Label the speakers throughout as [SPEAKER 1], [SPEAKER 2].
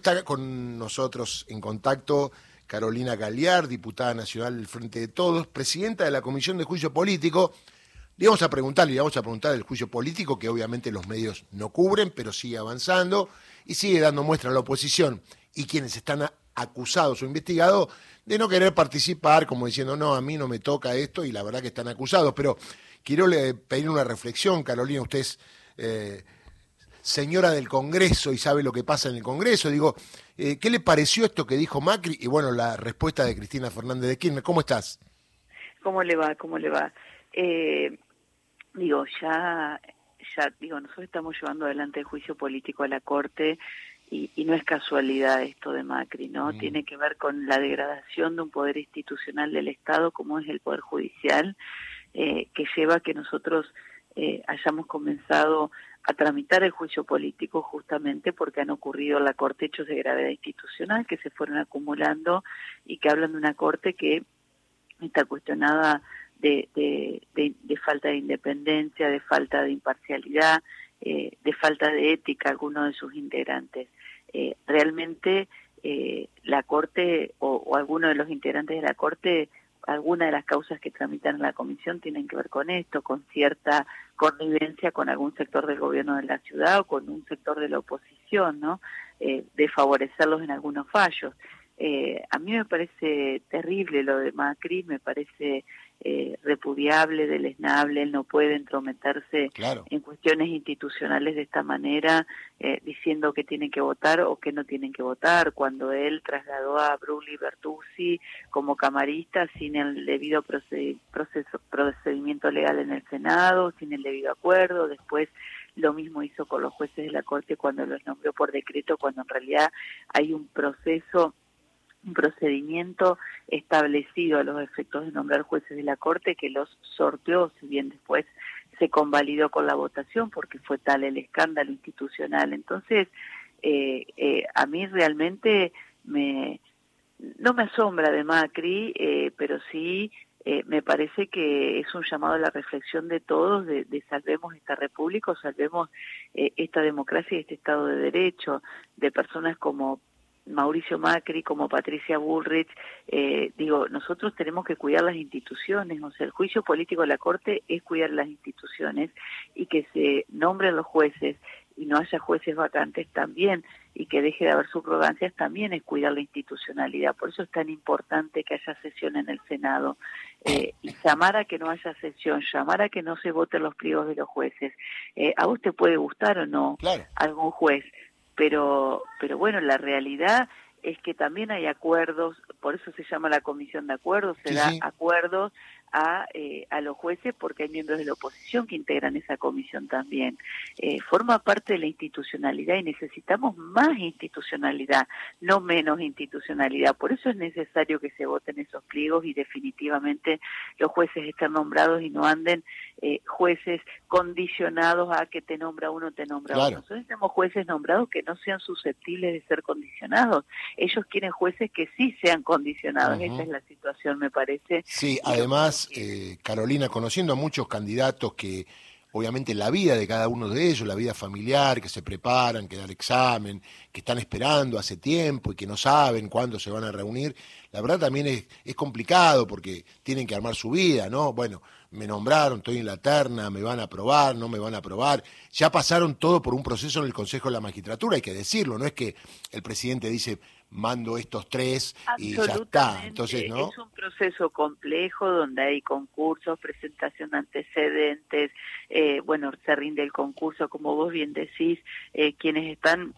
[SPEAKER 1] está con nosotros en contacto Carolina Galliard, diputada nacional del Frente de Todos, presidenta de la Comisión de Juicio Político. Le vamos a preguntar del juicio político, que obviamente los medios no cubren, pero sigue avanzando y sigue dando muestra a la oposición y quienes están acusados o investigados de no querer participar, como diciendo, no, a mí no me toca esto, y la verdad que están acusados. Pero quiero pedir una reflexión, Carolina, usted es señora del Congreso y sabe lo que pasa en el Congreso. Digo, ¿qué le pareció esto que dijo Macri? Y bueno, la respuesta de Cristina Fernández de Kirchner. ¿Cómo estás?
[SPEAKER 2] ¿Cómo le va? ¿Cómo le va? Nosotros estamos llevando adelante el juicio político a la Corte y no es casualidad esto de Macri, ¿no? Tiene que ver con la degradación de un poder institucional del Estado como es el Poder Judicial, que lleva a que nosotros hayamos comenzado a tramitar el juicio político justamente porque han ocurrido en la Corte hechos de gravedad institucional que se fueron acumulando y que hablan de una Corte que está cuestionada de falta de independencia, de falta de imparcialidad, de falta de ética algunos de sus integrantes. Realmente la Corte o algunos de los integrantes de la Corte, algunas de las causas que tramitan en la comisión tienen que ver con esto, con cierta connivencia con algún sector del gobierno de la ciudad o con un sector de la oposición, ¿no? De favorecerlos en algunos fallos. A mí me parece terrible lo de Macri, me parece repudiable, deleznable. Él no puede entrometerse en cuestiones institucionales de esta manera, diciendo que tienen que votar o que no tienen que votar, cuando él trasladó a Brugli Bertuzzi como camarista sin el debido procedimiento legal en el Senado, sin el debido acuerdo. Después lo mismo hizo con los jueces de la Corte cuando los nombró por decreto, cuando en realidad hay un procedimiento establecido a los efectos de nombrar jueces de la Corte que los sorteó, si bien después se convalidó con la votación porque fue tal el escándalo institucional. Entonces, a mí realmente no me asombra de Macri, pero sí me parece que es un llamado a la reflexión de todos, de salvemos esta república, o salvemos esta democracia y este Estado de Derecho, de personas como Mauricio Macri, como Patricia Bullrich. Nosotros tenemos que cuidar las instituciones, o sea, el juicio político de la Corte es cuidar las instituciones y que se nombren los jueces y no haya jueces vacantes también, y que deje de haber subrogancias también es cuidar la institucionalidad. Por eso es tan importante que haya sesión en el Senado, y llamar a que no haya sesión, llamar a que no se voten los pliegos de los jueces. A vos te puede gustar o no algún juez, pero bueno, la realidad es que también hay acuerdos, por eso se llama la comisión de acuerdos, se da acuerdos a los jueces porque hay miembros de la oposición que integran esa comisión también. Forma parte de la institucionalidad y necesitamos más institucionalidad, no menos institucionalidad. Por eso es necesario que se voten esos pliegos y definitivamente los jueces estén nombrados y no anden jueces condicionados a que te nombra uno, te nombra uno. Nosotros tenemos jueces nombrados que no sean susceptibles de ser condicionados. Ellos quieren jueces que sí sean condicionados. Esa es la situación, me parece.
[SPEAKER 1] Sí, además, Carolina, conociendo a muchos candidatos que obviamente la vida de cada uno de ellos, la vida familiar, que se preparan, que dan examen, que están esperando hace tiempo y que no saben cuándo se van a reunir, la verdad también es complicado porque tienen que armar su vida, ¿no? Bueno, me nombraron, estoy en la terna, me van a aprobar, no me van a aprobar. Ya pasaron todo por un proceso en el Consejo de la Magistratura, hay que decirlo, no es que el presidente dice mando estos tres y ya está. Entonces, ¿no?
[SPEAKER 2] Es un proceso complejo donde hay concursos, presentación de antecedentes, se rinde el concurso, como vos bien decís, quienes están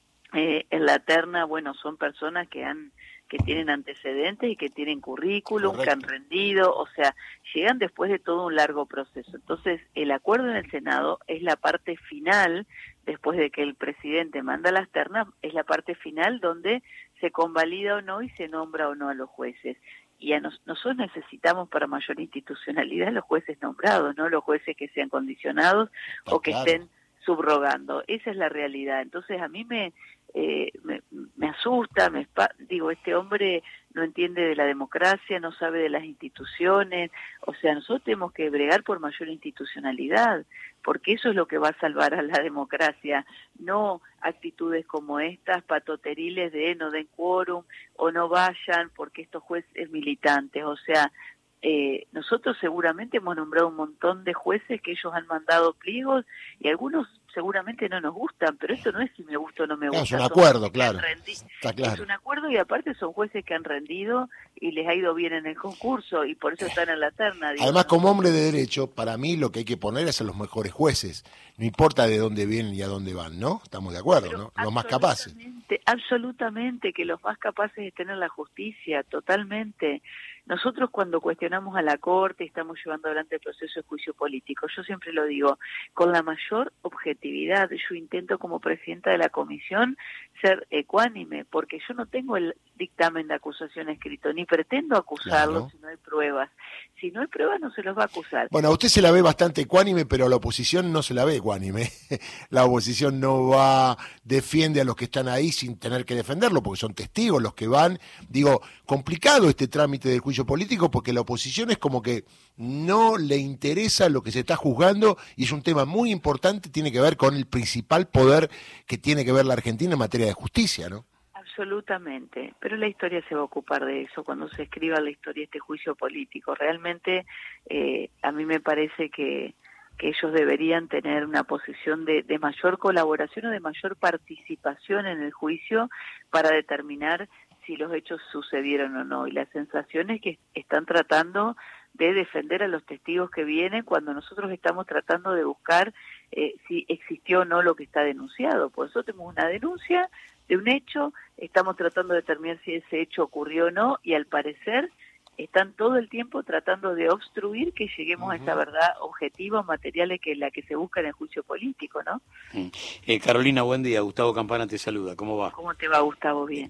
[SPEAKER 2] en la terna, son personas que tienen antecedentes y que tienen currículum, que han rendido, o sea, llegan después de todo un largo proceso. Entonces, el acuerdo en el Senado es la parte final, después de que el presidente manda las ternas, es la parte final donde se convalida o no y se nombra o no a los jueces. Y nosotros necesitamos para mayor institucionalidad los jueces nombrados, no los jueces que sean condicionados o que estén subrogando. Esa es la realidad. Entonces, a mí me asusta, digo, este hombre no entiende de la democracia, no sabe de las instituciones, o sea, nosotros tenemos que bregar por mayor institucionalidad, porque eso es lo que va a salvar a la democracia, no actitudes como estas, patoteriles de no den quórum o no vayan porque estos jueces militantes, o sea, nosotros seguramente hemos nombrado un montón de jueces que ellos han mandado pliegos y algunos seguramente no nos gustan, pero esto no es si me gusta o no me gusta.
[SPEAKER 1] Es un acuerdo, claro.
[SPEAKER 2] Está claro. Es un acuerdo y aparte son jueces que han rendido y les ha ido bien en el concurso y por eso están en la terna. Digo,
[SPEAKER 1] además, como hombre de derecho, para mí lo que hay que poner es a los mejores jueces. No importa de dónde vienen y a dónde van, ¿no? Estamos de acuerdo, ¿no? Los más capaces.
[SPEAKER 2] Absolutamente, que los más capaces de tener la justicia, totalmente. Nosotros cuando cuestionamos a la Corte, estamos llevando adelante el proceso de juicio político, yo siempre lo digo, con la mayor objetividad. Yo intento como presidenta de la comisión ser ecuánime, porque yo no tengo el dictamen de acusación escrito, ni pretendo acusarlo si no hay pruebas. Si no hay pruebas no se los va a acusar.
[SPEAKER 1] Bueno, a usted se la ve bastante ecuánime, pero a la oposición no se la ve ecuánime. La oposición no defiende a los que están ahí sin tener que defenderlo, porque son testigos los que van. Digo, complicado este trámite del juicio político, porque la oposición es como que no le interesa lo que se está juzgando, y es un tema muy importante, tiene que ver con el principal poder que tiene que ver la Argentina en materia de justicia, ¿no?
[SPEAKER 2] Absolutamente, pero la historia se va a ocupar de eso cuando se escriba la historia, este juicio político. Realmente a mí me parece que ellos deberían tener una posición de mayor colaboración o de mayor participación en el juicio para determinar si los hechos sucedieron o no. Y la sensación es que están tratando de defender a los testigos que vienen cuando nosotros estamos tratando de buscar si existió o no lo que está denunciado. Por eso tenemos una denuncia de un hecho, estamos tratando de determinar si ese hecho ocurrió o no, y al parecer están todo el tiempo tratando de obstruir que lleguemos a esa verdad objetiva, material, que es la que se busca en el juicio político, ¿no?
[SPEAKER 3] Carolina, buen día. Gustavo Campana te saluda. ¿Cómo va?
[SPEAKER 2] ¿Cómo te va, Gustavo? Bien.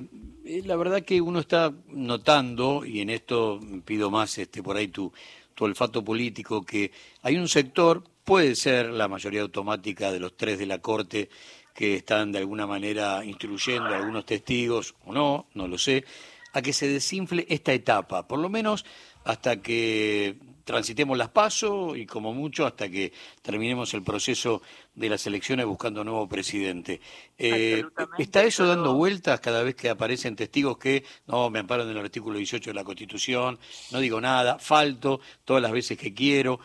[SPEAKER 3] La verdad que uno está notando, y en esto pido más por ahí tu olfato político, que hay un sector, puede ser la mayoría automática de los tres de la Corte, que están de alguna manera instruyendo a algunos testigos, o no lo sé, a que se desinfle esta etapa, por lo menos hasta que transitemos las PASO y como mucho hasta que terminemos el proceso de las elecciones buscando nuevo presidente. ¿Está eso dando vueltas cada vez que aparecen testigos que no me amparan en el artículo 18 de la Constitución, no digo nada, falto todas las veces que quiero?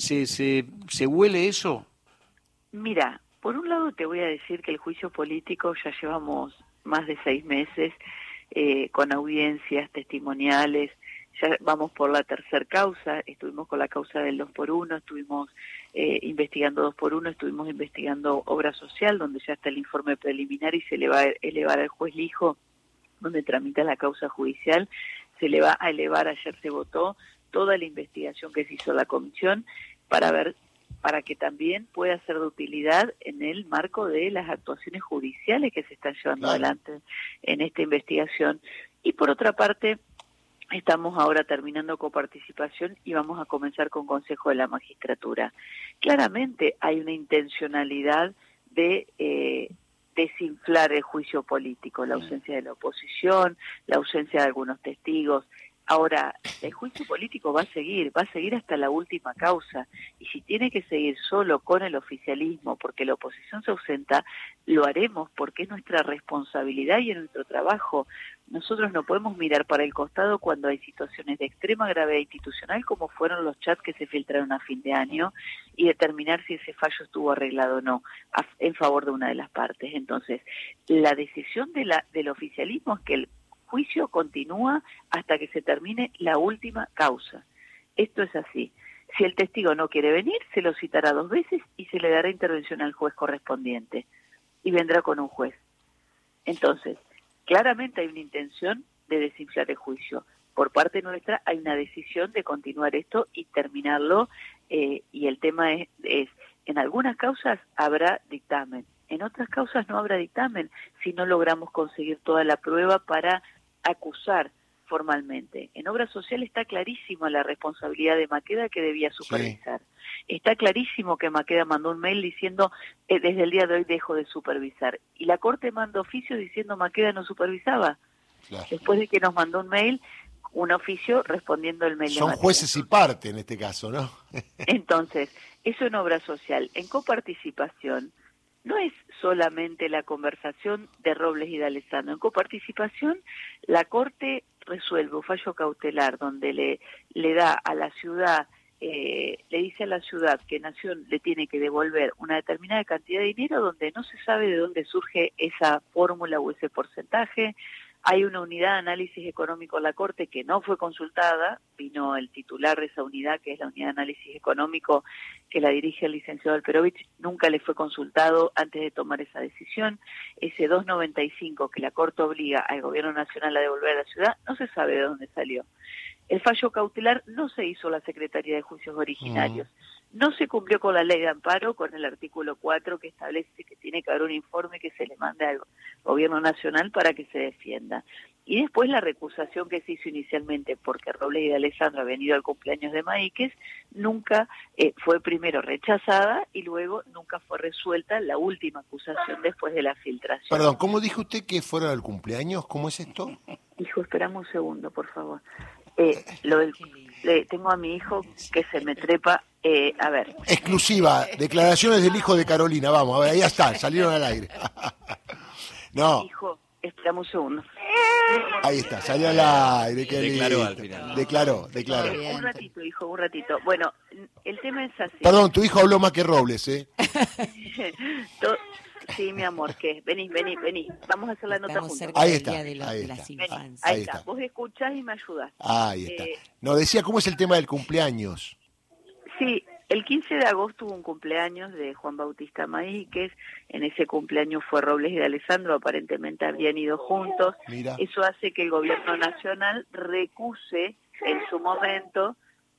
[SPEAKER 3] ¿Se huele eso?
[SPEAKER 2] Mira, por un lado te voy a decir que el juicio político ya llevamos más de 6 meses con audiencias testimoniales, ya vamos por la tercera causa, estuvimos con la causa del 2x1, estuvimos investigando 2x1, estuvimos investigando obra social, donde ya está el informe preliminar y se le va a elevar al juez Lijo, donde tramita la causa judicial, se le va a elevar, ayer se votó toda la investigación que se hizo la comisión para que también pueda ser de utilidad en el marco de las actuaciones judiciales que se están llevando adelante en esta investigación. Y por otra parte, estamos ahora terminando coparticipación y vamos a comenzar con Consejo de la Magistratura. Claramente hay una intencionalidad de desinflar el juicio político, la ausencia de la oposición, la ausencia de algunos testigos. Ahora, el juicio político va a seguir hasta la última causa, y si tiene que seguir solo con el oficialismo porque la oposición se ausenta, lo haremos porque es nuestra responsabilidad y es nuestro trabajo. Nosotros no podemos mirar para el costado cuando hay situaciones de extrema gravedad institucional, como fueron los chats que se filtraron a fin de año, y determinar si ese fallo estuvo arreglado o no, en favor de una de las partes. Entonces, la decisión del oficialismo es que el juicio continúa hasta que se termine la última causa. Esto es así. Si el testigo no quiere venir, se lo citará 2 veces y se le dará intervención al juez correspondiente. Y vendrá con un juez. Entonces, claramente hay una intención de desinflar el juicio. Por parte nuestra hay una decisión de continuar esto y terminarlo. Y el tema es, en algunas causas habrá dictamen. En otras causas no habrá dictamen si no logramos conseguir toda la prueba para acusar formalmente. En obra social está clarísimo la responsabilidad de Maqueda que debía supervisar. Sí. Está clarísimo que Maqueda mandó un mail diciendo desde el día de hoy dejo de supervisar. Y la Corte mandó oficio diciendo Maqueda no supervisaba. Claro. Después de que nos mandó un oficio respondiendo el mail.
[SPEAKER 1] Son jueces y parte en este caso, ¿no?
[SPEAKER 2] Entonces, eso en obra social. En coparticipación no es solamente la conversación de Robles y de Alessandro. En coparticipación, la Corte resuelve un fallo cautelar donde le da a la ciudad, le dice a la ciudad que Nación le tiene que devolver una determinada cantidad de dinero donde no se sabe de dónde surge esa fórmula o ese porcentaje. Hay una unidad de análisis económico en la Corte que no fue consultada, vino el titular de esa unidad, que es la unidad de análisis económico que la dirige el licenciado Alperovich, nunca le fue consultado antes de tomar esa decisión. Ese 295 que la Corte obliga al Gobierno Nacional a devolver a la ciudad, no se sabe de dónde salió. El fallo cautelar no se hizo la Secretaría de Juicios Originarios. No se cumplió con la ley de amparo, con el artículo 4 que establece que tiene que haber un informe que se le mande al Gobierno Nacional para que se defienda. Y después la recusación que se hizo inicialmente, porque Robles y de Alessandro habían ido al cumpleaños de Maíquez, nunca fue primero rechazada y luego nunca fue resuelta la última acusación después de la filtración.
[SPEAKER 1] Perdón, ¿cómo dijo usted que fueron al cumpleaños? ¿Cómo es esto?
[SPEAKER 2] Hijo, esperame un segundo, por favor. Tengo a mi hijo que se me trepa, a ver.
[SPEAKER 1] Exclusiva, declaraciones del hijo de Carolina, vamos, a ver, ahí está, salieron al aire. No.
[SPEAKER 2] Hijo, esperame un segundo.
[SPEAKER 1] Ahí está, salió al aire, qué
[SPEAKER 3] declaró al final.
[SPEAKER 1] Declaró.
[SPEAKER 2] Un ratito, hijo, un ratito. Bueno, el tema es así.
[SPEAKER 1] Perdón, tu hijo habló más que Robles, ¿eh?
[SPEAKER 2] Sí, mi amor, ¿qué? Vení. Vamos a hacer la nota juntos.
[SPEAKER 1] Ahí está.
[SPEAKER 2] Ahí está. Vos escuchás y me ayudás.
[SPEAKER 1] Ahí está. No, decía, ¿cómo es el tema del cumpleaños?
[SPEAKER 2] Sí, el 15 de agosto hubo un cumpleaños de Juan Bautista Maíquez. En ese cumpleaños fue Robles y de Alessandro, aparentemente habían ido juntos.
[SPEAKER 1] Mira.
[SPEAKER 2] Eso hace que el Gobierno Nacional recuse en su momento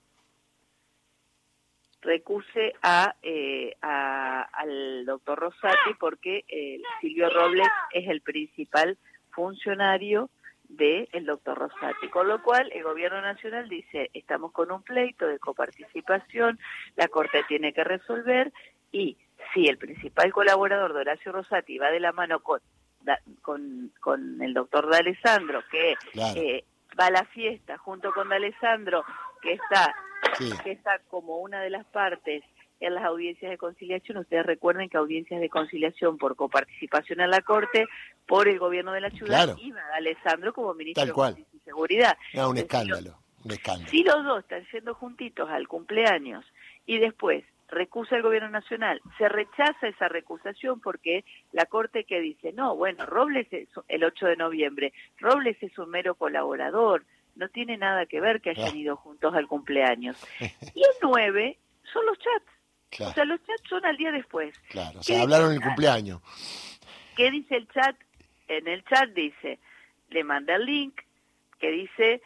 [SPEAKER 2] al doctor Rosati porque Silvio Robles es el principal funcionario del doctor Rosati, con lo cual el Gobierno Nacional dice, estamos con un pleito de coparticipación, la Corte tiene que resolver, y si el principal colaborador de Horacio Rosati va de la mano con el doctor D'Alessandro, que
[SPEAKER 1] claro.
[SPEAKER 2] Va a la fiesta junto con D'Alessandro, que está como una de las partes en las audiencias de conciliación. Ustedes recuerden que audiencias de conciliación por coparticipación en la Corte, por el gobierno de la ciudad,
[SPEAKER 1] claro.
[SPEAKER 2] iba D'Alessandro como ministro
[SPEAKER 1] Tal cual.
[SPEAKER 2] de Justicia y Seguridad.
[SPEAKER 1] Era un escándalo.
[SPEAKER 2] Si los dos están yendo juntitos al cumpleaños y después recusa el Gobierno Nacional, se rechaza esa recusación porque la Corte que dice, no, bueno, Robles es el 8 de noviembre, Robles es un mero colaborador, no tiene nada que ver que hayan ido juntos al cumpleaños. Y el 9 son los chats. Claro. O sea, los chats son al día después.
[SPEAKER 1] Claro, o sea, hablaron en el cumpleaños.
[SPEAKER 2] ¿Qué dice el chat? En el chat dice, le manda el link que dice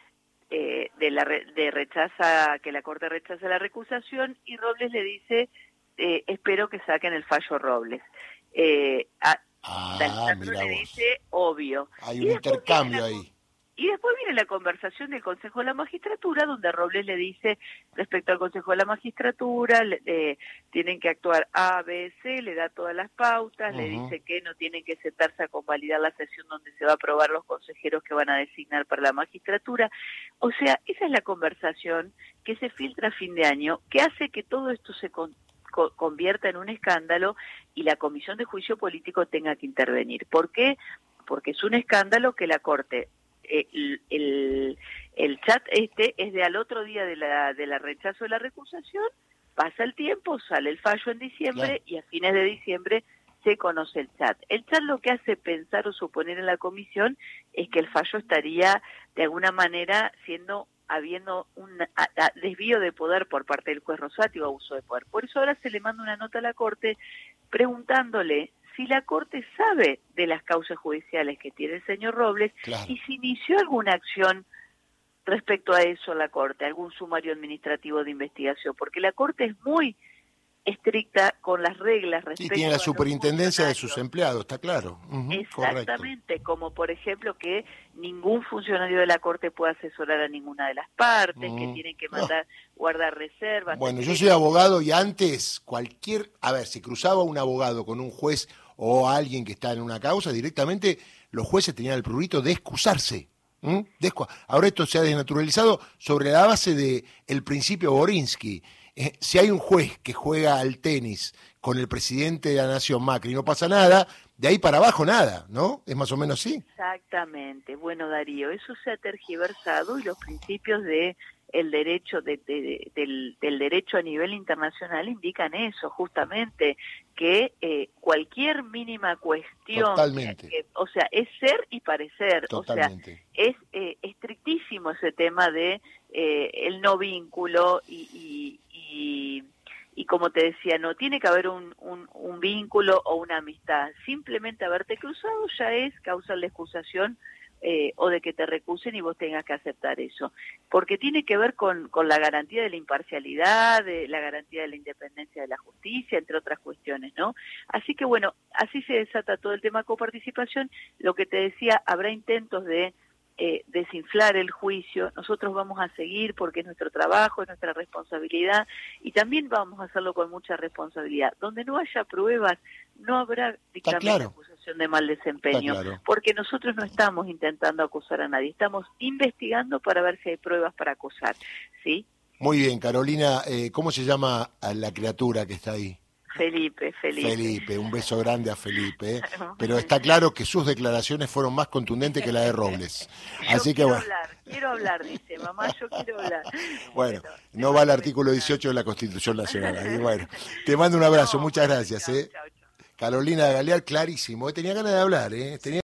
[SPEAKER 2] que la Corte rechaza la recusación, y Robles le dice, espero que saquen el fallo Robles. D'Alessandro le dice, obvio.
[SPEAKER 1] Hay un intercambio ahí.
[SPEAKER 2] Y después viene la conversación del Consejo de la Magistratura, donde Robles le dice, respecto al Consejo de la Magistratura, tienen que actuar A, B, C, le da todas las pautas, le dice que no tienen que sentarse a convalidar la sesión donde se va a aprobar los consejeros que van a designar para la magistratura. O sea, esa es la conversación que se filtra a fin de año, que hace que todo esto se convierta en un escándalo y la Comisión de Juicio Político tenga que intervenir. ¿Por qué? Porque es un escándalo que la Corte... El chat es de al otro día de la rechazo de la recusación, pasa el tiempo, sale el fallo en diciembre, claro. Y a fines de diciembre se conoce el chat. El chat lo que hace pensar o suponer en la comisión es que el fallo estaría de alguna manera habiendo un desvío de poder por parte del juez Rosati o abuso de poder. Por eso ahora se le manda una nota a la Corte preguntándole si la Corte sabe de las causas judiciales que tiene el señor Robles, claro. Y si inició alguna acción respecto a eso la Corte, algún sumario administrativo de investigación, porque la Corte es muy estricta con las reglas
[SPEAKER 1] Sí,
[SPEAKER 2] respecto
[SPEAKER 1] tiene
[SPEAKER 2] a
[SPEAKER 1] la
[SPEAKER 2] los
[SPEAKER 1] superintendencia de sus
[SPEAKER 2] funcionarios.
[SPEAKER 1] empleados, está claro.
[SPEAKER 2] Exactamente,
[SPEAKER 1] Correcto.
[SPEAKER 2] como por ejemplo que ningún funcionario de la Corte puede asesorar a ninguna de las partes, que tienen que
[SPEAKER 1] Ah,
[SPEAKER 2] mandar guardar reservas,
[SPEAKER 1] bueno, yo soy
[SPEAKER 2] etcétera.
[SPEAKER 1] abogado y antes a ver, si cruzaba un abogado con un juez o alguien que está en una causa, directamente los jueces tenían el prurito de excusarse. Ahora esto se ha desnaturalizado sobre la base de el principio Borinsky. Si hay un juez que juega al tenis con el presidente de la nación, Macri, y no pasa nada, de ahí para abajo nada, ¿no? Es más o menos así.
[SPEAKER 2] Exactamente. Bueno, Darío, eso se ha tergiversado y los principios de el derecho del derecho a nivel internacional indican eso, justamente, que cualquier mínima cuestión,
[SPEAKER 1] Totalmente,
[SPEAKER 2] o sea, es ser y parecer,
[SPEAKER 1] totalmente.
[SPEAKER 2] o sea, es estrictísimo ese tema de el no vínculo y como te decía, no tiene que haber un vínculo o una amistad, simplemente haberte cruzado ya es causal de excusación o de que te recusen y vos tengas que aceptar eso, porque tiene que ver con la garantía de la imparcialidad, de la garantía de la independencia de la justicia, entre otras cuestiones, ¿no? Así que bueno, así se desata todo el tema coparticipación. Lo que te decía, habrá intentos de desinflar el juicio, nosotros vamos a seguir porque es nuestro trabajo, es nuestra responsabilidad y también vamos a hacerlo con mucha responsabilidad. Donde no haya pruebas, no habrá dictamen
[SPEAKER 1] claro.
[SPEAKER 2] de acusación de mal desempeño,
[SPEAKER 1] Está claro.
[SPEAKER 2] porque nosotros no estamos intentando acusar a nadie, estamos investigando para ver si hay pruebas para acusar, ¿sí?
[SPEAKER 1] Muy bien, Carolina, ¿cómo se llama a la criatura que está ahí?
[SPEAKER 2] Felipe.
[SPEAKER 1] Felipe, un beso grande a Felipe, pero está claro que sus declaraciones fueron más contundentes que la de Robles. Así que bueno.
[SPEAKER 2] Quiero hablar, dice, mamá, yo quiero hablar.
[SPEAKER 1] Bueno, no va el artículo 18 de la Constitución Nacional. Ahí, bueno, te mando un abrazo, muchas gracias.
[SPEAKER 2] Chau.
[SPEAKER 1] Carolina Galear, clarísimo. Tenía ganas de hablar,